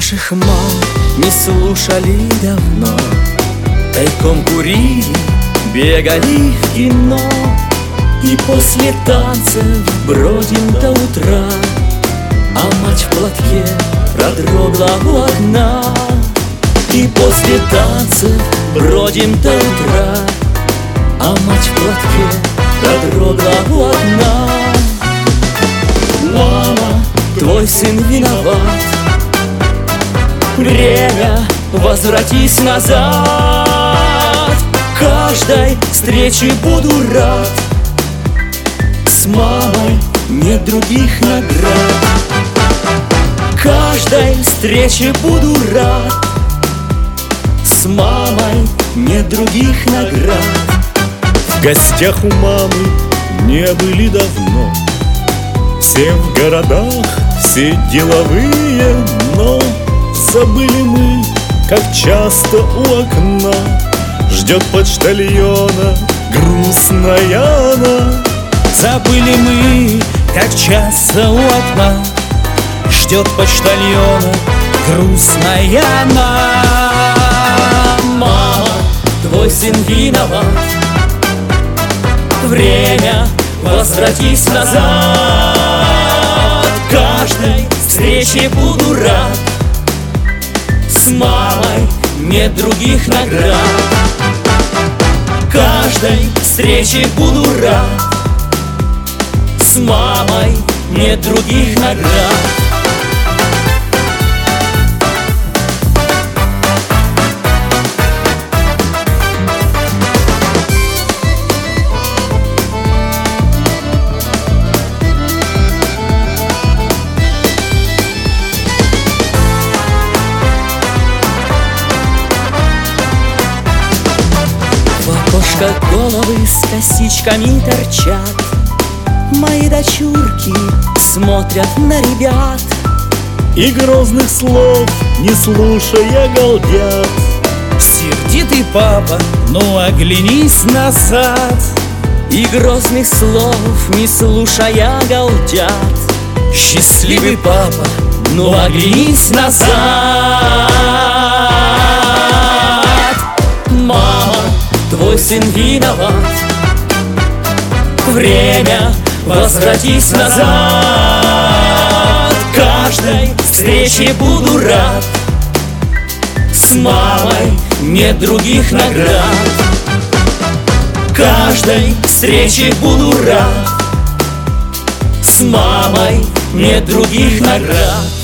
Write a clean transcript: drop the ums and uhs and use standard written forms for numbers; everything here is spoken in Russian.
Наших мам не слушали давно, тайком курили, бегали в кино. И после танцев бродим до утра, а мать в платке продрогла у окна. И после танцев бродим до утра, а мать в платке продрогла у окна. Мама, твой сын виноват, время, возвратись назад. Каждой встрече буду рад, с мамой нет других наград. Каждой встрече буду рад, с мамой нет других наград. В гостях у мамы не были давно, все в городах, все деловые, но забыли мы, как часто у окна ждет почтальона грустная она. Забыли мы, как часто у окна ждет почтальона грустная она. Мама, твой сын виноват, время, возвратись назад. Каждой встрече буду рад, с мамой нет других наград. Каждой встрече буду рад, с мамой нет других наград. Как головы с косичками торчат, мои дочурки смотрят на ребят. И грозных слов не слушая галдят. Сердитый папа, ну оглянись назад. И грозных слов не слушая галдят. Счастливый папа, ну оглянись назад. Мама, твой сын виноват, время, возвратись назад. Каждой встрече буду рад, с мамой нет других наград. Каждой встрече буду рад, с мамой нет других наград.